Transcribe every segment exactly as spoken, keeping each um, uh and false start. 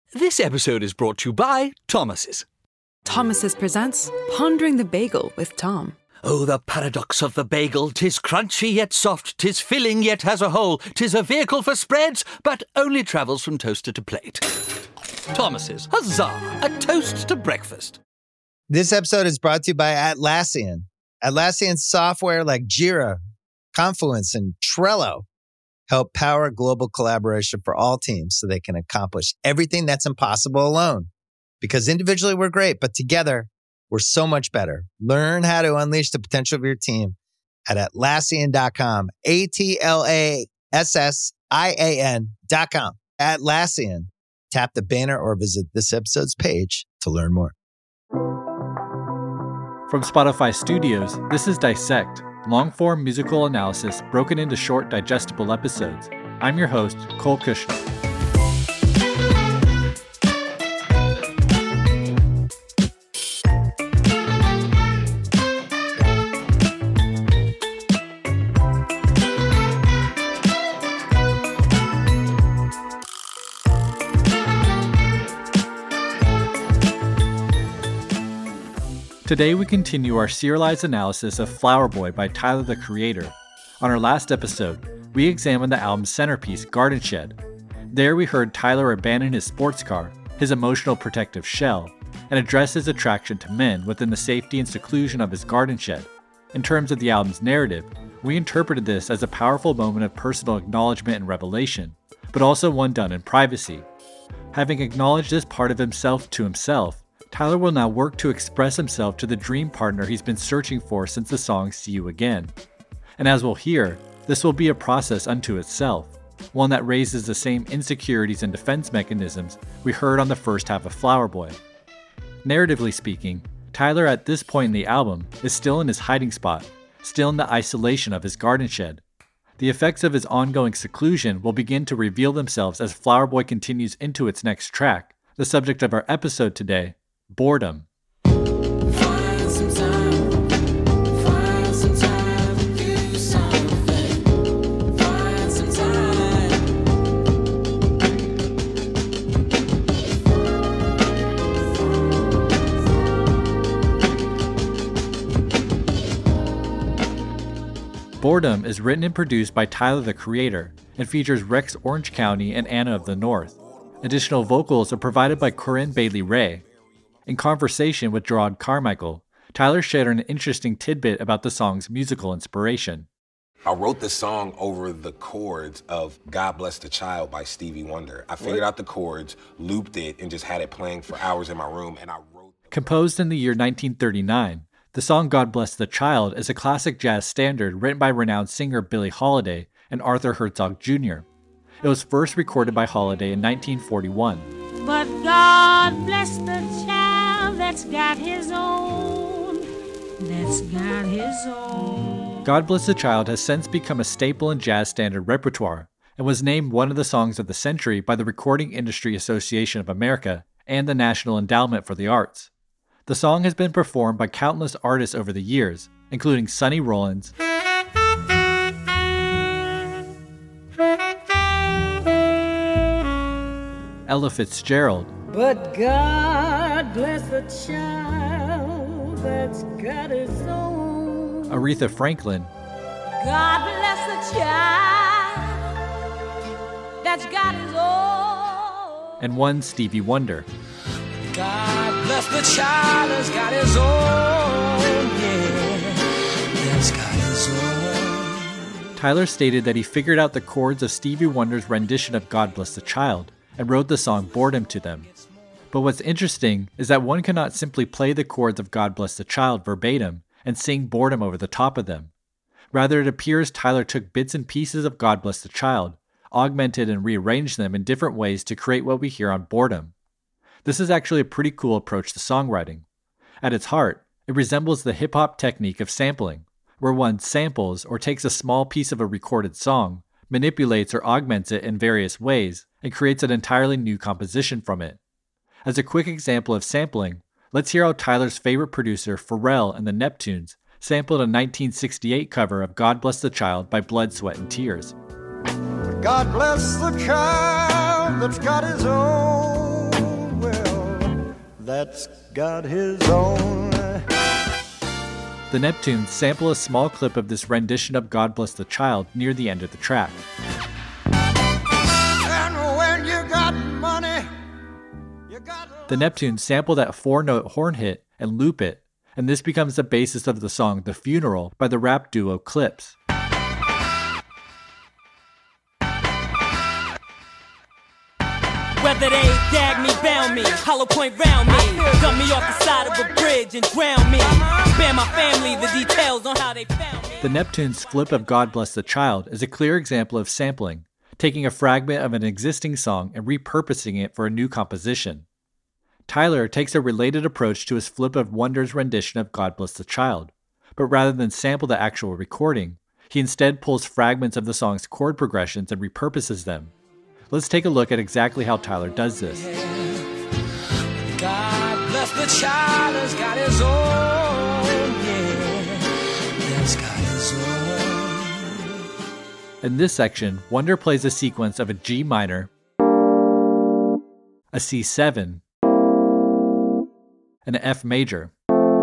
This episode is brought to you by Thomas's. Thomas's presents Pondering the Bagel with Tom. Oh, the paradox of the bagel. 'Tis crunchy yet soft, 'tis filling yet has a hole. 'Tis a vehicle for spreads, but only travels from toaster to plate. Thomas's, huzzah, a toast to breakfast. This episode is brought to you by Atlassian. Atlassian software like Jira, Confluence, and Trello help power global collaboration for all teams so they can accomplish everything that's impossible alone. Because individually we're great, but together we're so much better. Learn how to unleash the potential of your team at Atlassian dot com. A T L A S S I A N dot com. Atlassian. Tap the banner or visit this episode's page to learn more. From Spotify Studios, this is Dissect, long-form musical analysis broken into short, digestible episodes. I'm your host, Cole Kushner. Today we continue our serialized analysis of Flower Boy by Tyler, the Creator. On our last episode, we examined the album's centerpiece, Garden Shed. There we heard Tyler abandon his sports car, his emotional protective shell, and address his attraction to men within the safety and seclusion of his garden shed. In terms of the album's narrative, we interpreted this as a powerful moment of personal acknowledgement and revelation, but also one done in privacy. Having acknowledged this part of himself to himself, Tyler will now work to express himself to the dream partner he's been searching for since the song See You Again. And as we'll hear, this will be a process unto itself, one that raises the same insecurities and defense mechanisms we heard on the first half of Flower Boy. Narratively speaking, Tyler at this point in the album is still in his hiding spot, still in the isolation of his garden shed. The effects of his ongoing seclusion will begin to reveal themselves as Flower Boy continues into its next track, the subject of our episode today, Boredom. Find some time, find some time to do something. Find some time. Boredom is written and produced by Tyler, the Creator, and features Rex Orange County and Anna of the North. Additional vocals are provided by Corinne Bailey Ray. In conversation with Gerard Carmichael, Tyler shared an interesting tidbit about the song's musical inspiration. I wrote the song over the chords of God Bless the Child by Stevie Wonder. I figured out the chords, looped it, and just had it playing for hours in my room, and I wrote... Composed in the year nineteen thirty-nine, the song God Bless the Child is a classic jazz standard written by renowned singer Billie Holiday and Arthur Herzog Junior It was first recorded by Holiday in nineteen forty-one. But God bless the child that's got his own, that's got his own. God Bless the Child has since become a staple in jazz standard repertoire and was named one of the songs of the century by the Recording Industry Association of America and the National Endowment for the Arts. The song has been performed by countless artists over the years, including Sonny Rollins, Ella Fitzgerald, But God bless the child that's got his own. Aretha Franklin, God bless the child that's got his own. and one Stevie Wonder. God bless the child that's got his own, yeah, that's got his own. Tyler stated that he figured out the chords of Stevie Wonder's rendition of God Bless the Child and wrote the song Boredom to them. But what's interesting is that one cannot simply play the chords of God Bless the Child verbatim and sing Boredom over the top of them. Rather, it appears Tyler took bits and pieces of God Bless the Child, augmented and rearranged them in different ways to create what we hear on Boredom. This is actually a pretty cool approach to songwriting. At its heart, it resembles the hip-hop technique of sampling, where one samples or takes a small piece of a recorded song, manipulates or augments it in various ways, and creates an entirely new composition from it. As a quick example of sampling, let's hear how Tyler's favorite producer, Pharrell and the Neptunes, sampled a nineteen sixty-eight cover of God Bless the Child by Blood, Sweat and Tears. God bless the child that's got his own. that's got his own. The Neptunes sample a small clip of this rendition of God Bless the Child near the end of the track. And when you got money, you got... The Neptunes sample that four-note horn hit and loop it, and this becomes the basis of the song The Funeral by the rap duo Clips. Whether they gag me, bound me, hollow point round me, dump me off the side of a bridge and drown me, spare my family the details on how they found me. The Neptunes' flip of God Bless the Child is a clear example of sampling, taking a fragment of an existing song and repurposing it for a new composition. Tyler takes a related approach to his flip of Wonder's rendition of God Bless the Child, but rather than sample the actual recording, he instead pulls fragments of the song's chord progressions and repurposes them. Let's take a look at exactly how Tyler does this. God bless the child has got his own, yeah, that's got his own. In this section, Wonder plays a sequence of a G minor, a C seven, and an F major.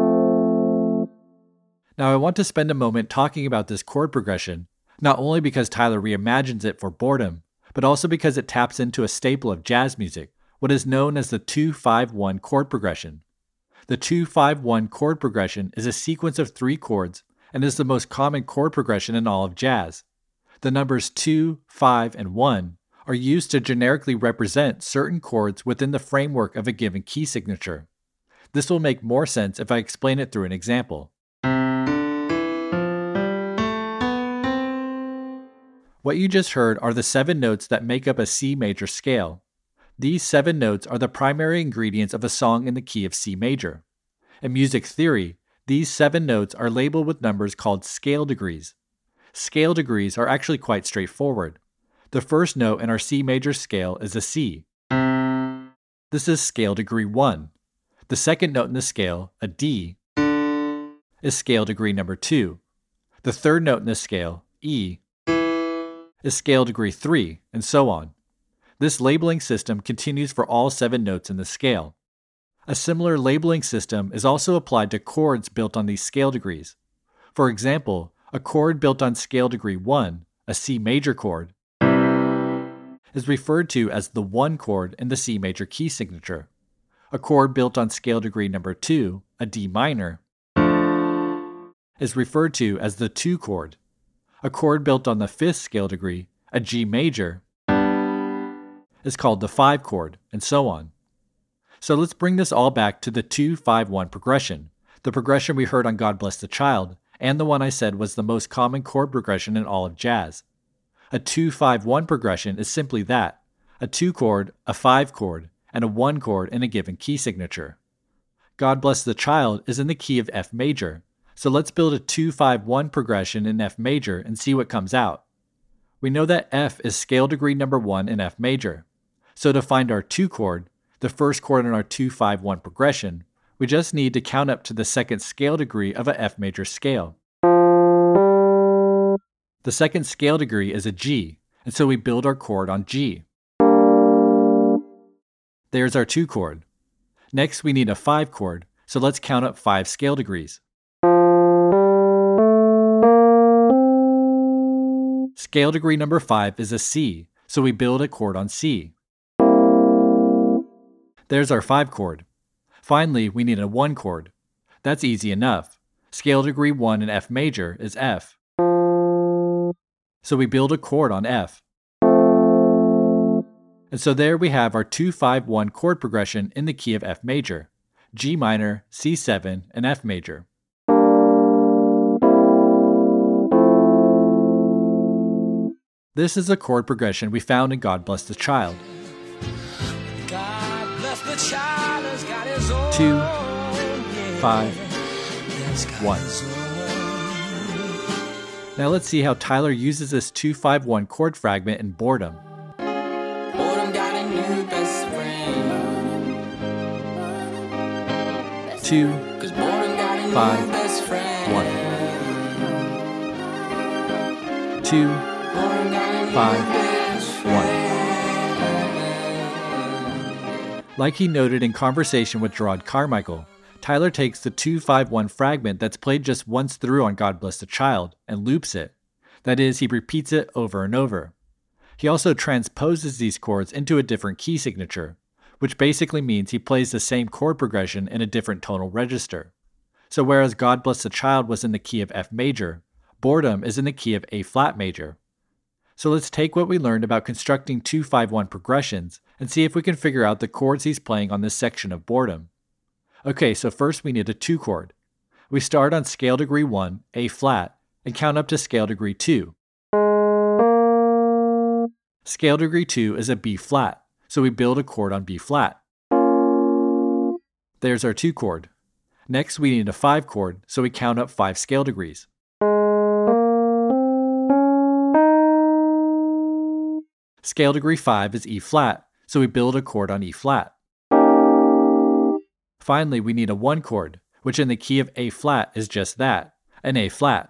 Now I want to spend a moment talking about this chord progression, not only because Tyler reimagines it for boredom, but also because it taps into a staple of jazz music, what is known as the two five one chord progression. The two five one chord progression is a sequence of three chords and is the most common chord progression in all of jazz. The numbers two, five, and one are used to generically represent certain chords within the framework of a given key signature. This will make more sense if I explain it through an example. What you just heard are the seven notes that make up a C major scale. These seven notes are the primary ingredients of a song in the key of C major. In music theory, these seven notes are labeled with numbers called scale degrees. Scale degrees are actually quite straightforward. The first note in our C major scale is a C. This is scale degree one. The second note in the scale, a D, is scale degree number two. The third note in the scale, E, is scale degree three, and so on. This labeling system continues for all seven notes in the scale. A similar labeling system is also applied to chords built on these scale degrees. For example, a chord built on scale degree one, a C major chord, is referred to as the one chord in the C major key signature. A chord built on scale degree number two, a D minor, is referred to as the two chord. A chord built on the fifth scale degree, a G major, is called the five chord, and so on. So let's bring this all back to the two five one progression, the progression we heard on God Bless the Child, and the one I said was the most common chord progression in all of jazz. A two five one progression is simply that, a two chord, a five chord, and a one chord in a given key signature. God Bless the Child is in the key of F major, so let's build a two five one progression in F major and see what comes out. We know that F is scale degree number one in F major, so to find our two chord, the first chord in our two five one progression, we just need to count up to the second scale degree of a F major scale. The second scale degree is a G, and so we build our chord on G. There's our two chord. Next we need a five chord, so let's count up five scale degrees. Scale degree number five is a C, so we build a chord on C. There's our five chord. Finally, we need a one chord. That's easy enough. Scale degree one in F major is F. So we build a chord on F. And so there we have our two five one chord progression in the key of F major, G minor, C seven, and F major. This is a chord progression we found in God Bless the Child. God bless the child has got his own, Two, yeah, five, that's got one. his own. Now let's see how Tyler uses this two five one chord fragment in Boredom. Boredom got a new best friend. Two, Cause boredom got a new five, best friend. one. Two, Boredom got a new five, best one. friend. Like he noted in conversation with Gerard Carmichael, Tyler takes the two five one fragment that's played just once through on God Bless the Child and loops it. That is, he repeats it over and over. He also transposes these chords into a different key signature, which basically means he plays the same chord progression in a different tonal register. So whereas God Bless the Child was in the key of F major, Boredom is in the key of A flat major. So let's take what we learned about constructing two five one progressions and see if we can figure out the chords he's playing on this section of Boredom. Okay, so first we need a two chord. We start on scale degree one, A flat, and count up to scale degree two. Scale degree two is a B flat, so we build a chord on B flat. There's our two chord. Next we need a five chord, so we count up five scale degrees. Scale degree five is E flat, so we build a chord on E flat. Finally, we need a one chord, which in the key of A flat is just that, an A flat.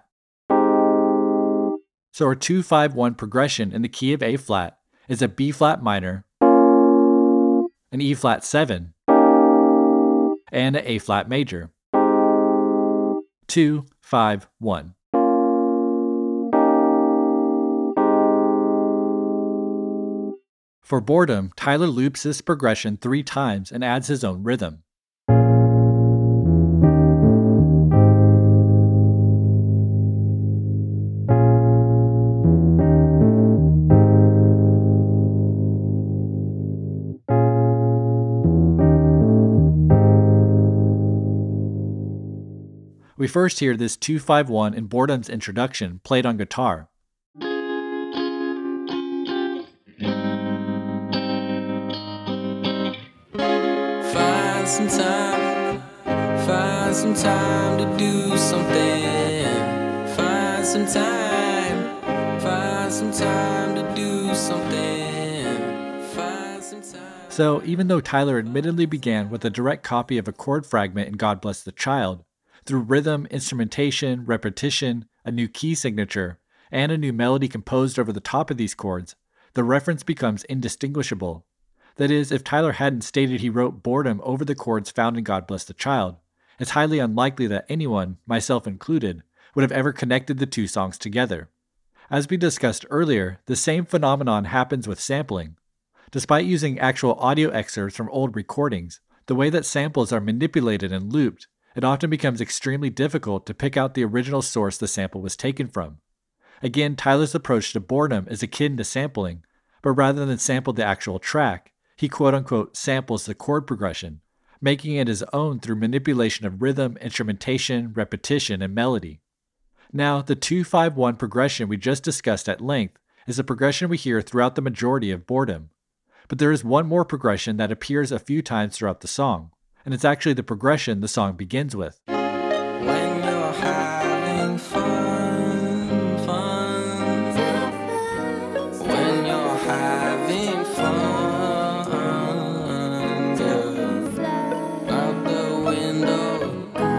So our two five one progression in the key of A flat is a B flat minor, an E flat seven, and an A flat major. two five one. For Boredom, Tyler loops this progression three times and adds his own rhythm. We first hear this two five one in Boredom's introduction played on guitar. Find some time, find some time to do something. Find some time, find some time to do something. Find some time. So, even though Tyler admittedly began with a direct copy of a chord fragment in God Bless the Child, through rhythm, instrumentation, repetition, a new key signature, and a new melody composed over the top of these chords, the reference becomes indistinguishable. That is, if Tyler hadn't stated he wrote Boredom over the chords found in God Bless the Child, it's highly unlikely that anyone, myself included, would have ever connected the two songs together. As we discussed earlier, the same phenomenon happens with sampling. Despite using actual audio excerpts from old recordings, the way that samples are manipulated and looped, it often becomes extremely difficult to pick out the original source the sample was taken from. Again, Tyler's approach to Boredom is akin to sampling, but rather than sample the actual track, he quote-unquote samples the chord progression, making it his own through manipulation of rhythm, instrumentation, repetition, and melody. Now, the two five one progression we just discussed at length is a progression we hear throughout the majority of Boredom. But there is one more progression that appears a few times throughout the song, and it's actually the progression the song begins with. When you're having fun, fun. When you're having fun, yeah. Out the window.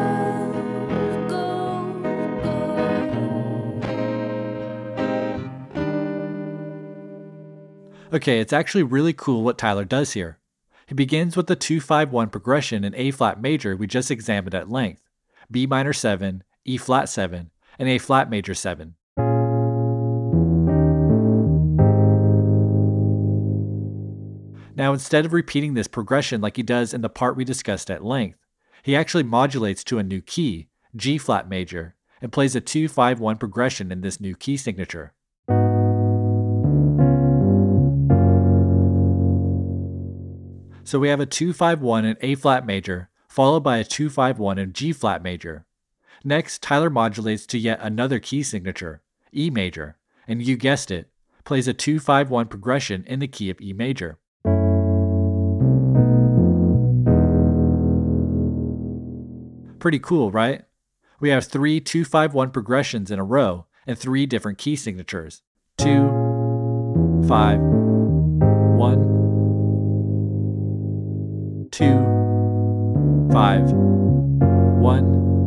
Okay, it's actually really cool what Tyler does here. He begins with the two five one progression in A flat major we just examined at length, B minor seven, E flat seven, and A flat major seven. Now, instead of repeating this progression like he does in the part we discussed at length, he actually modulates to a new key, G flat major, and plays a two five one progression in this new key signature. So we have a two five one in A flat major, followed by a two five one in G flat major. Next, Tyler modulates to yet another key signature, E major, and you guessed it, plays a two five one progression in the key of E major. Pretty cool, right? We have three two five one progressions in a row and three different key signatures. two, five, one, two, five, one,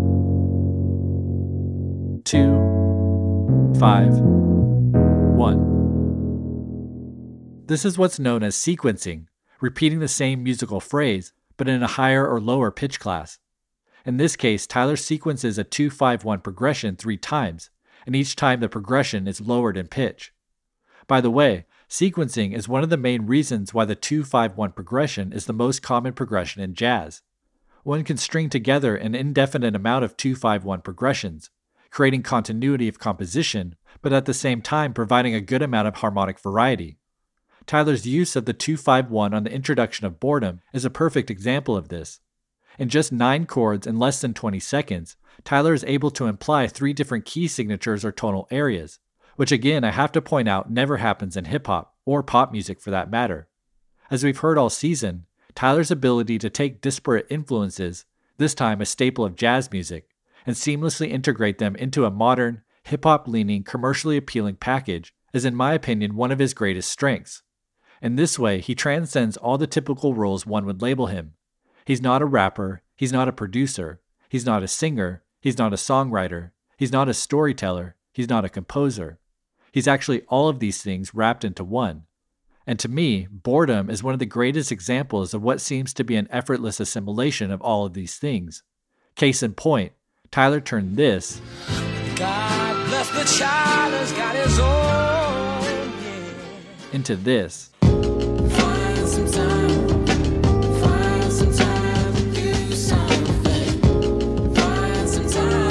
two, five, one. This is what's known as sequencing, repeating the same musical phrase, but in a higher or lower pitch class. In this case, Tyler sequences a two five one progression three times, and each time the progression is lowered in pitch. By the way, sequencing is one of the main reasons why the two five one progression is the most common progression in jazz. One can string together an indefinite amount of two five one progressions, creating continuity of composition, but at the same time providing a good amount of harmonic variety. Tyler's use of the two five one on the introduction of Boredom is a perfect example of this. In just nine chords in less than twenty seconds, Tyler is able to imply three different key signatures or tonal areas, which again I have to point out never happens in hip-hop, or pop music for that matter. As we've heard all season, Tyler's ability to take disparate influences, this time a staple of jazz music, and seamlessly integrate them into a modern, hip-hop-leaning, commercially appealing package is in my opinion one of his greatest strengths. In this way, he transcends all the typical roles one would label him. He's not a rapper, he's not a producer, he's not a singer, he's not a songwriter, he's not a storyteller, he's not a composer. He's actually all of these things wrapped into one. And to me, Boredom is one of the greatest examples of what seems to be an effortless assimilation of all of these things. Case in point, Tyler turned this God bless the child has got his own, yeah. into this. Find some time, find some time to do something. Find some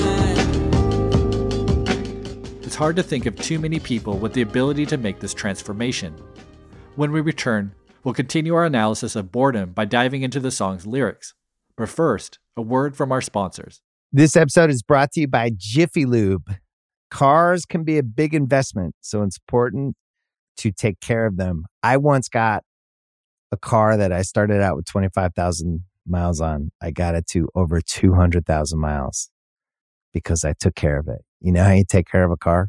time. It's hard to think of too many people with the ability to make this transformation. When we return, we'll continue our analysis of Boredom by diving into the song's lyrics. But first, a word from our sponsors. This episode is brought to you by Jiffy Lube. Cars can be a big investment, so it's important to take care of them. I once got a car that I started out with twenty-five thousand miles on. I got it to over two hundred thousand miles because I took care of it. You know how you take care of a car?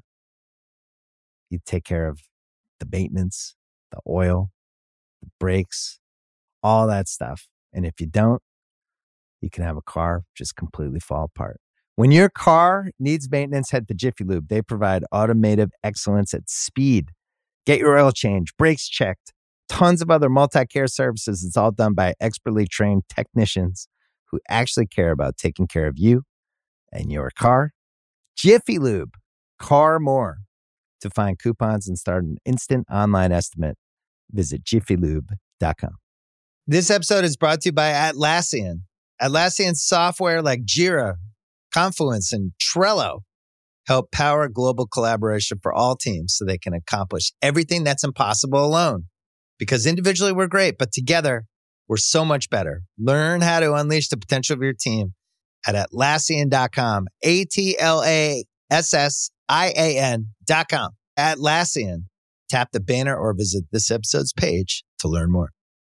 You take care of the maintenance, the oil, the brakes, all that stuff. And if you don't, you can have a car just completely fall apart. When your car needs maintenance, head to Jiffy Lube. They provide automotive excellence at speed. Get your oil change, brakes checked, tons of other multi-care services. It's all done by expertly trained technicians who actually care about taking care of you and your car. Jiffy Lube, car more. To find coupons and start an instant online estimate, visit jiffy lube dot com. This episode is brought to you by Atlassian. Atlassian software like Jira, Confluence, and Trello help power global collaboration for all teams so they can accomplish everything that's impossible alone. Because individually we're great, but together we're so much better. Learn how to unleash the potential of your team at Atlassian dot com. A T L A S S I A N dot com. Atlassian. Tap the banner or visit this episode's page to learn more.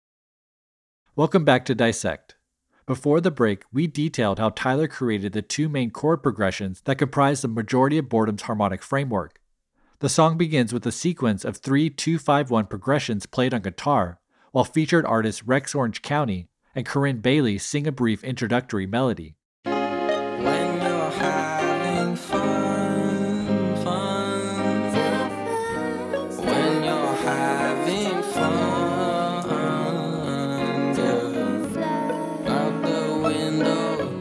Welcome back to Dissect. Before the break, we detailed how Tyler created the two main chord progressions that comprise the majority of Boredom's harmonic framework. The song begins with a sequence of three two five one progressions played on guitar, while featured artists Rex Orange County and Corinne Bailey sing a brief introductory melody. When you're having fun, fun. When you're having fun, yeah. Out the window.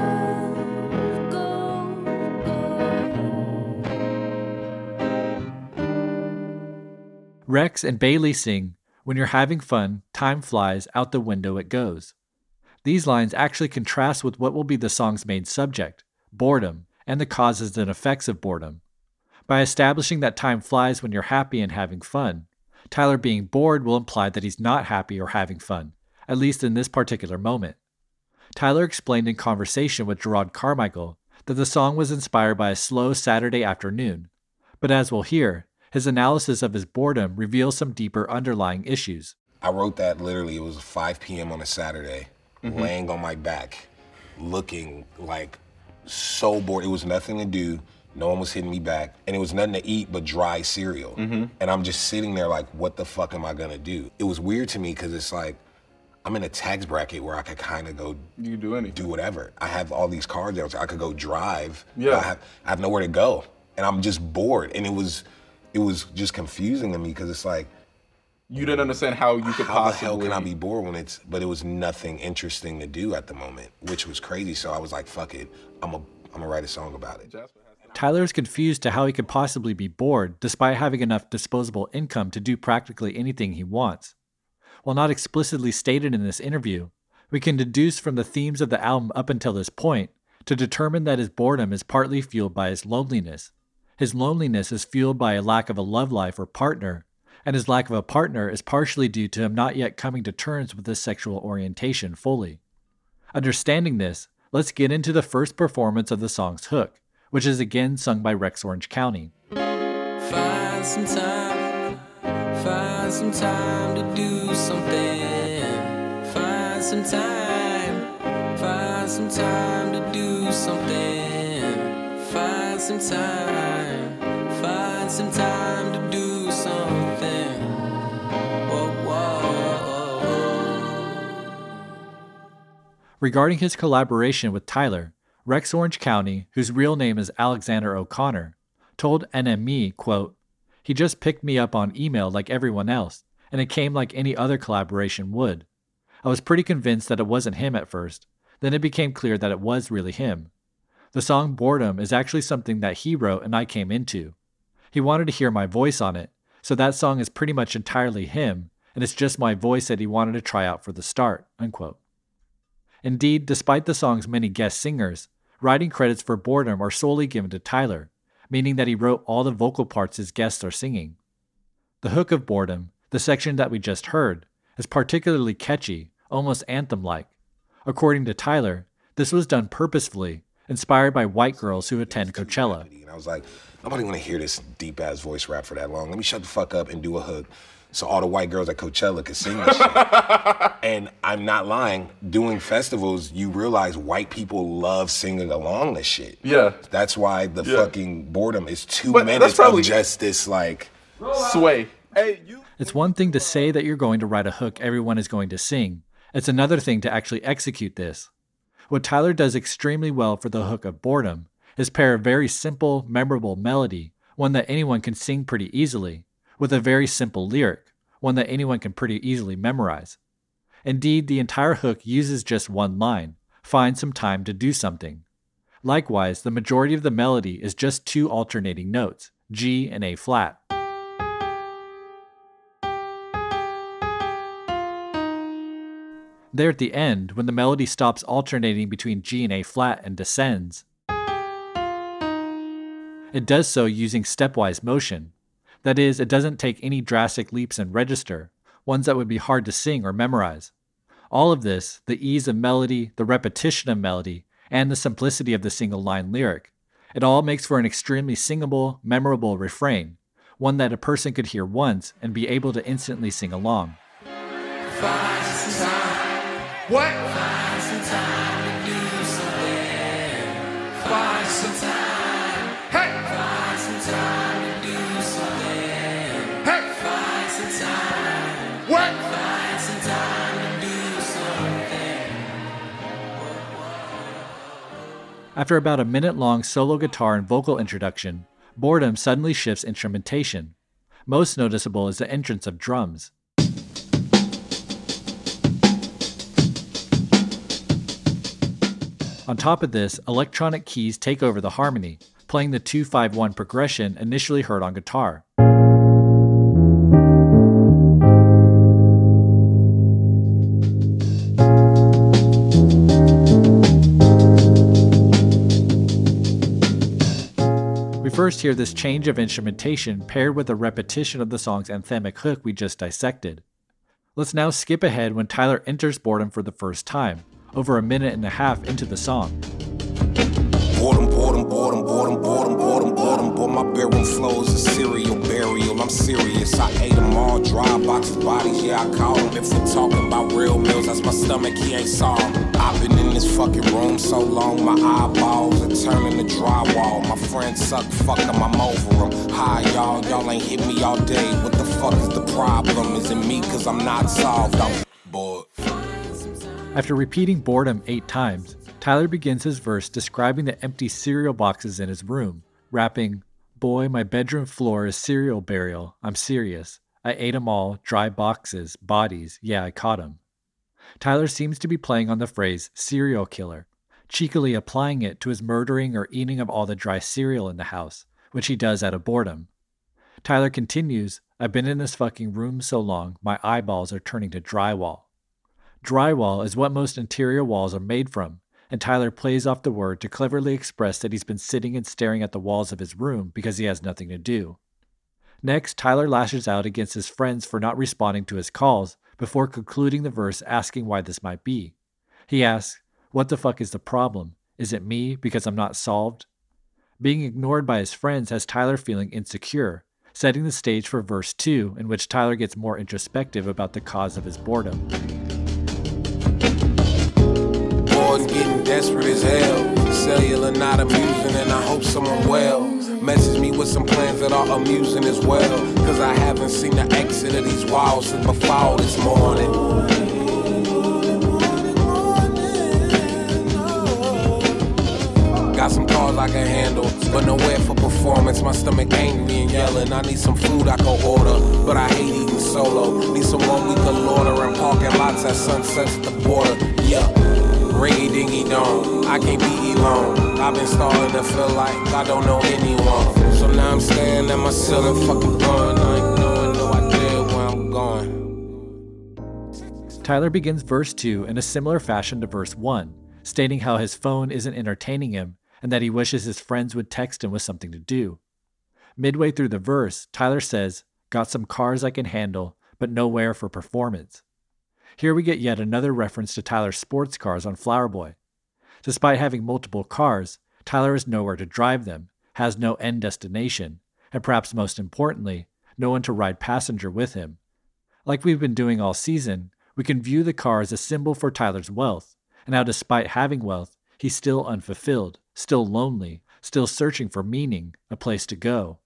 Rex and Bailey sing, "When you're having fun, time flies, out the window it goes." These lines actually contrast with what will be the song's main subject, boredom, and the causes and effects of boredom. By establishing that time flies when you're happy and having fun, Tyler being bored will imply that he's not happy or having fun, at least in this particular moment. Tyler explained in conversation with Gerard Carmichael that the song was inspired by a slow Saturday afternoon, but as we'll hear, his analysis of his boredom reveals some deeper underlying issues. I wrote that literally, it was five p.m. on a Saturday, mm-hmm. laying on my back, looking like so bored. It was nothing to do. No one was hitting me back. And it was nothing to eat but dry cereal. Mm-hmm. And I'm just sitting there like, what the fuck am I gonna do? It was weird to me because it's like, I'm in a tax bracket where I could kind of go you can do anything. Do whatever. I have all these cars there, so I could go drive. Yeah. I have, I have nowhere to go. And I'm just bored. And it was, it was just confusing to me because it's like, you didn't understand how you could how possibly. How the hell can I be bored when it's? But it was nothing interesting to do at the moment, which was crazy. So I was like, "Fuck it, I'm a, I'm gonna write a song about it." Tyler is confused to how he could possibly be bored despite having enough disposable income to do practically anything he wants. While not explicitly stated in this interview, we can deduce from the themes of the album up until this point to determine that his boredom is partly fueled by his loneliness. His loneliness is fueled by a lack of a love life or partner, and his lack of a partner is partially due to him not yet coming to terms with his sexual orientation fully. Understanding this, let's get into the first performance of the song's hook, which is again sung by Rex Orange County. Find some time, find some time to do something. Find some time, find some time to do something. Find some time, find some time to do something. Whoa, whoa, whoa. Regarding his collaboration with Tyler, Rex Orange County, whose real name is Alexander O'Connor, told N M E, quote, "He just picked me up on email like everyone else, and it came like any other collaboration would. I was pretty convinced that it wasn't him at first, then it became clear that it was really him. The song Boredom is actually something that he wrote and I came into. He wanted to hear my voice on it, so that song is pretty much entirely him, and it's just my voice that he wanted to try out for the start," unquote. Indeed, despite the song's many guest singers, writing credits for Boredom are solely given to Tyler, meaning that he wrote all the vocal parts his guests are singing. The hook of Boredom, the section that we just heard, is particularly catchy, almost anthem-like. According to Tyler, this was done purposefully, inspired by white girls who attend Coachella. And I was like, nobody want to hear this deep-ass voice rap for that long. Let me shut the fuck up and do a hook so all the white girls at Coachella could sing this shit. And I'm not lying, doing festivals, you realize white people love singing along this shit. Yeah. That's why the yeah. fucking Boredom is two but minutes probably of just this, like... sway. Hey, you. It's one thing to say that you're going to write a hook everyone is going to sing. It's another thing to actually execute this. What Tyler does extremely well for the hook of Boredom is pair a very simple, memorable melody, one that anyone can sing pretty easily, with a very simple lyric, one that anyone can pretty easily memorize. Indeed, the entire hook uses just one line, "Find some time to do something." Likewise, the majority of the melody is just two alternating notes, G and A flat. There at the end, when the melody stops alternating between G and A flat and descends, it does so using stepwise motion. That is, it doesn't take any drastic leaps in register, ones that would be hard to sing or memorize. All of this, the ease of melody, the repetition of melody, and the simplicity of the single line lyric, it all makes for an extremely singable, memorable refrain, one that a person could hear once and be able to instantly sing along. Find some time. What? Find some time to do something. Find some time. Hey! Find some time to do something. Hey! Find some time. What? Find some time to do something. After about a minute-long solo guitar and vocal introduction, Boredom suddenly shifts instrumentation. Most noticeable is the entrance of drums. On top of this, electronic keys take over the harmony, playing the two five one progression initially heard on guitar. We first hear this change of instrumentation paired with a repetition of the song's anthemic hook we just dissected. Let's now skip ahead when Tyler enters Boredom for the first time, over a minute and a half into the song. Boredom, boredom, boredom, boredom, boredom, boredom, boredom. Boy, my bedroom flows a serial burial. I'm serious. I ate them all, dry boxes, bodies, yeah, I call them. If we're talking about real meals, that's my stomach, he ain't saw 'em. I've been in this fucking room so long, my eyeballs are turning to drywall. My friends suck, fuck 'em, I'm over 'em. Hi, y'all, y'all ain't hit me all day. What the fuck is the problem? Is it me, cause I'm not solved? I'm bored. After repeating Boredom eight times, Tyler begins his verse describing the empty cereal boxes in his room, rapping, "Boy, my bedroom floor is cereal burial. I'm serious. I ate 'em all, dry boxes, bodies, yeah, I caught 'em. Tyler seems to be playing on the phrase serial killer, cheekily applying it to his murdering or eating of all the dry cereal in the house, which he does out of boredom. Tyler continues, I've been in this fucking room so long, my eyeballs are turning to drywall. Drywall is what most interior walls are made from, and Tyler plays off the word to cleverly express that he's been sitting and staring at the walls of his room because he has nothing to do. Next, Tyler lashes out against his friends for not responding to his calls before concluding the verse asking why this might be. He asks, what the fuck is the problem? Is it me because I'm not solved? Being ignored by his friends has Tyler feeling insecure, setting the stage for verse two, in which Tyler gets more introspective about the cause of his boredom. Bored, getting desperate as hell. Cellular not amusing, and I hope someone well. Message me with some plans that are amusing as well. Cause I haven't seen the exit of these walls since before this morning. Got some cars I can handle, but nowhere for performance. My stomach angry and yelling. I need some food I can order, but I hate eating solo. Need someone we can lauder in parking lots at sunsets at the border. Yeah, ringy dingy dong, I can't be alone. I've been starting to feel like I don't know anyone. So now I'm staring at my ceiling, fucking going. I ain't knowing no idea where I'm going. Tyler begins verse two in a similar fashion to verse one, stating how his phone isn't entertaining him and that he wishes his friends would text him with something to do. Midway through the verse, Tyler says, got some cars I can handle, but nowhere for performance. Here we get yet another reference to Tyler's sports cars on Flower Boy. Despite having multiple cars, Tyler is nowhere to drive them, has no end destination, and perhaps most importantly, no one to ride passenger with him. Like we've been doing all season, we can view the car as a symbol for Tyler's wealth, and how despite having wealth, he's still unfulfilled, still lonely, still searching for meaning, a place to go.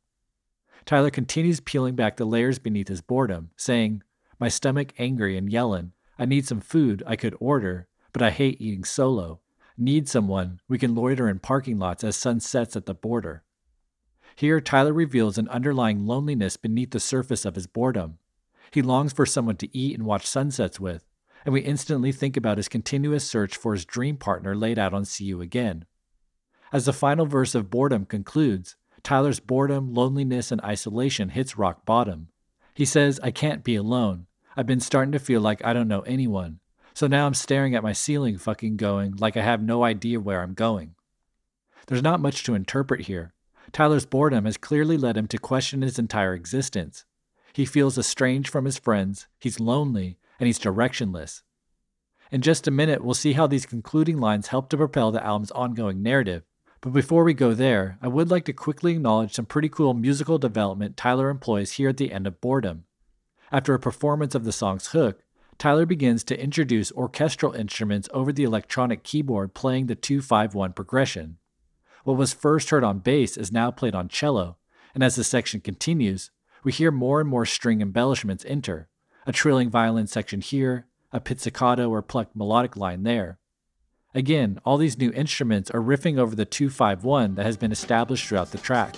Tyler continues peeling back the layers beneath his boredom, saying, my stomach angry and yelling, I need some food I could order, but I hate eating solo. Need someone, we can loiter in parking lots as sun sets at the border. Here, Tyler reveals an underlying loneliness beneath the surface of his boredom. He longs for someone to eat and watch sunsets with, and we instantly think about his continuous search for his dream partner laid out on See You Again. As the final verse of Boredom concludes, Tyler's boredom, loneliness, and isolation hits rock bottom. He says, I can't be alone. I've been starting to feel like I don't know anyone. So now I'm staring at my ceiling fucking going like I have no idea where I'm going. There's not much to interpret here. Tyler's boredom has clearly led him to question his entire existence. He feels estranged from his friends, he's lonely, and he's directionless. In just a minute, we'll see how these concluding lines help to propel the album's ongoing narrative. But before we go there, I would like to quickly acknowledge some pretty cool musical development Tyler employs here at the end of Boredom. After a performance of the song's hook, Tyler begins to introduce orchestral instruments over the electronic keyboard playing the two five one progression. What was first heard on bass is now played on cello, and as the section continues, we hear more and more string embellishments enter, a trilling violin section here, a pizzicato or plucked melodic line there. Again, all these new instruments are riffing over the two five one that has been established throughout the track.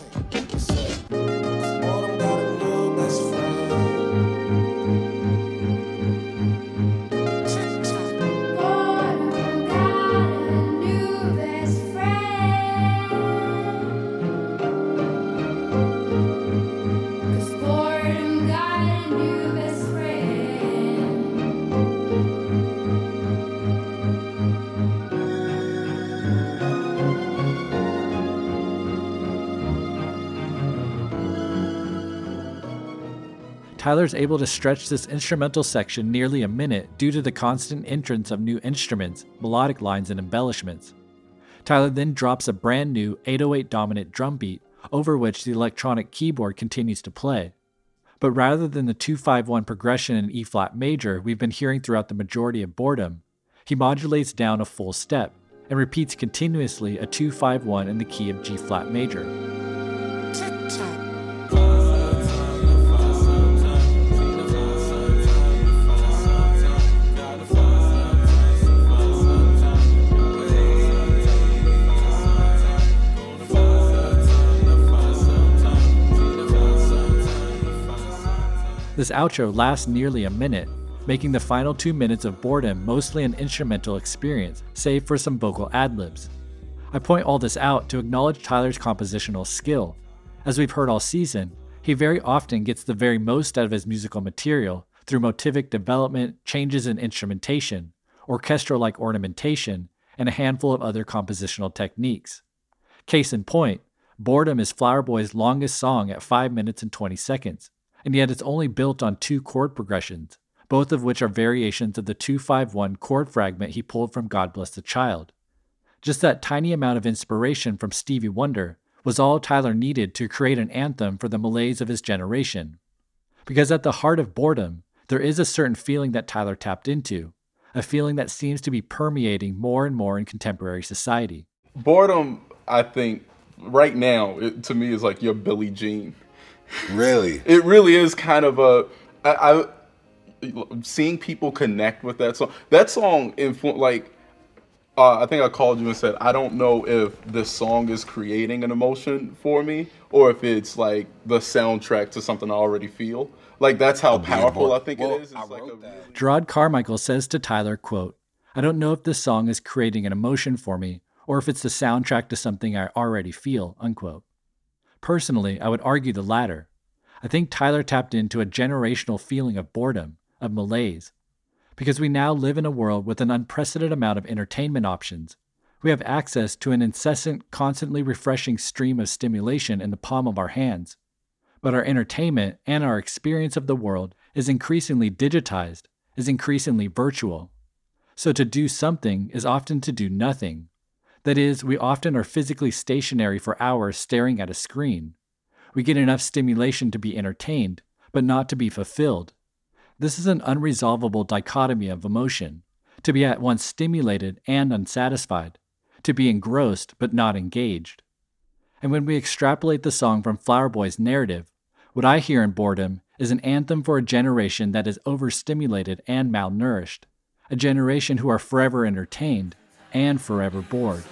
Tyler's able to stretch this instrumental section nearly a minute due to the constant entrance of new instruments, melodic lines, and embellishments. Tyler then drops a brand new eight oh eight dominant drum beat over which the electronic keyboard continues to play. But rather than the two five one progression in E-flat major we've been hearing throughout the majority of Boredom, he modulates down a full step and repeats continuously a two five one in the key of G-flat major. The This outro lasts nearly a minute, making the final two minutes of Boredom mostly an instrumental experience, save for some vocal ad-libs. I point all this out to acknowledge Tyler's compositional skill. As we've heard all season, he very often gets the very most out of his musical material through motivic development, changes in instrumentation, orchestral-like ornamentation, and a handful of other compositional techniques. Case in point, Boredom is Flower Boy's longest song at five minutes and twenty seconds, and yet it's only built on two chord progressions, both of which are variations of the two five one chord fragment he pulled from God Bless the Child. Just that tiny amount of inspiration from Stevie Wonder was all Tyler needed to create an anthem for the malaise of his generation. Because at the heart of Boredom, there is a certain feeling that Tyler tapped into, a feeling that seems to be permeating more and more in contemporary society. Boredom, I think, right now, it, to me, is like your Billie Jean. Really? It really is kind of a... I, I, seeing people connect with that song. That song, influ- like, uh, I think I called you and said, I don't know if this song is creating an emotion for me or if it's like the soundtrack to something I already feel. Like, that's how powerful I think well, it is. It's like a really... Gerard Carmichael says to Tyler, quote, I don't know if this song is creating an emotion for me or if it's the soundtrack to something I already feel, unquote. Personally, I would argue the latter. I think Tyler tapped into a generational feeling of boredom, of malaise. Because we now live in a world with an unprecedented amount of entertainment options. We have access to an incessant, constantly refreshing stream of stimulation in the palm of our hands. But our entertainment and our experience of the world is increasingly digitized, is increasingly virtual. So to do something is often to do nothing. That is, we often are physically stationary for hours staring at a screen. We get enough stimulation to be entertained, but not to be fulfilled. This is an unresolvable dichotomy of emotion, to be at once stimulated and unsatisfied, to be engrossed but not engaged. And when we extrapolate the song from Flower Boy's narrative, what I hear in Boredom is an anthem for a generation that is overstimulated and malnourished, a generation who are forever entertained and forever bored.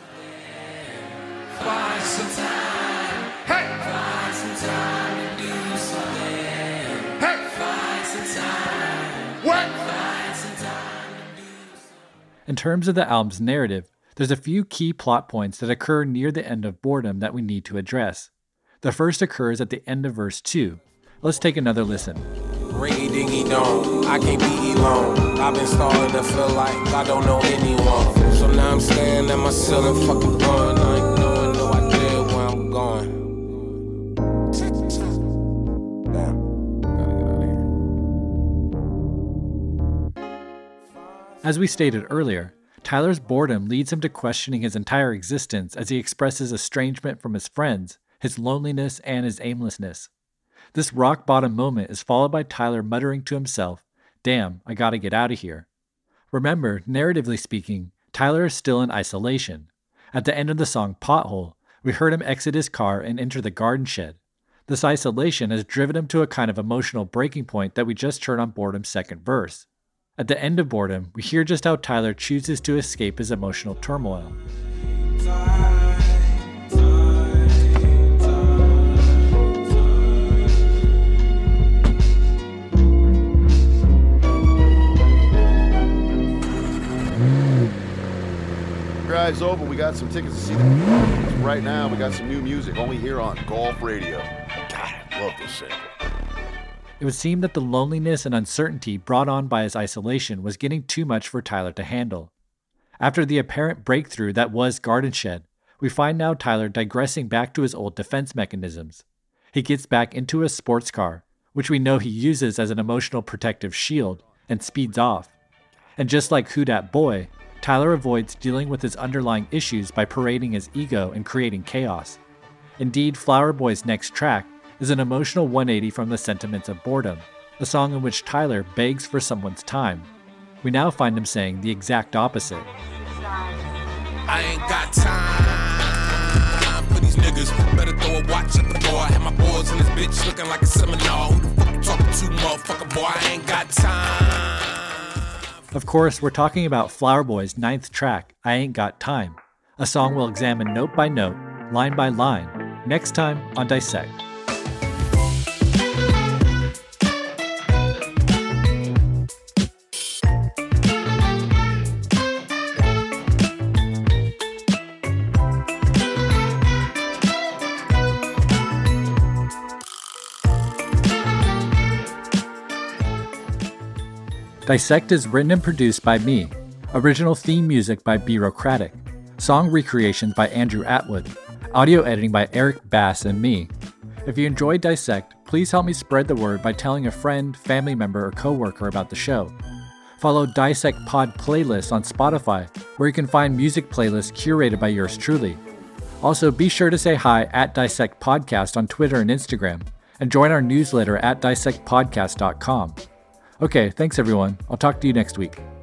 Find some time. Hey! Find some time to do something. Hey! Find some time. What? Find some time to do something. In terms of the album's narrative, there's a few key plot points that occur near the end of Boredom that we need to address. The first occurs at the end of verse two. Let's take another listen. Ringy dingy dong, I can't be alone. I've been starting to feel like I don't know anyone. So now I'm staring at my ceiling, fucking going. I ain't knowing no idea where I'm going. Damn, gotta get out of here. As we stated earlier, Tyler's boredom leads him to questioning his entire existence as he expresses estrangement from his friends, his loneliness, and his aimlessness. This rock-bottom moment is followed by Tyler muttering to himself, damn, I gotta get out of here. Remember, narratively speaking, Tyler is still in isolation. At the end of the song Pothole, we heard him exit his car and enter the garden shed. This isolation has driven him to a kind of emotional breaking point that we just heard on Boredom's second verse. At the end of Boredom, we hear just how Tyler chooses to escape his emotional turmoil. Drive's over. We got some tickets to see the performance. Right now, we got some new music only here on Golf Radio. God, I love this sample. It would seem that the loneliness and uncertainty brought on by his isolation was getting too much for Tyler to handle. After the apparent breakthrough that was Garden Shed, we find now Tyler digressing back to his old defense mechanisms. He gets back into a sports car, which we know he uses as an emotional protective shield, and speeds off. And just like Who Dat Boy, Tyler avoids dealing with his underlying issues by parading his ego and creating chaos. Indeed, Flower Boy's next track is an emotional one eighty from the sentiments of Boredom, a song in which Tyler begs for someone's time. We now find him saying the exact opposite. I ain't got time for these niggas. Better throw a watch at the door. I have my boys in this bitch looking like a seminar. Who the fuck you talking to, motherfucker boy? I ain't got time. Of course, we're talking about Flower Boy's ninth track, I Ain't Got Time, a song we'll examine note by note, line by line, next time on Dissect. Dissect is written and produced by me. Original theme music by Bureaucratic. Song recreations by Andrew Atwood. Audio editing by Eric Bass and me. If you enjoyed Dissect, please help me spread the word by telling a friend, family member, or coworker about the show. Follow Dissect Pod Playlists on Spotify, where you can find music playlists curated by yours truly. Also, be sure to say hi at Dissect Podcast on Twitter and Instagram, and join our newsletter at dissect podcast dot com. Okay, thanks everyone. I'll talk to you next week.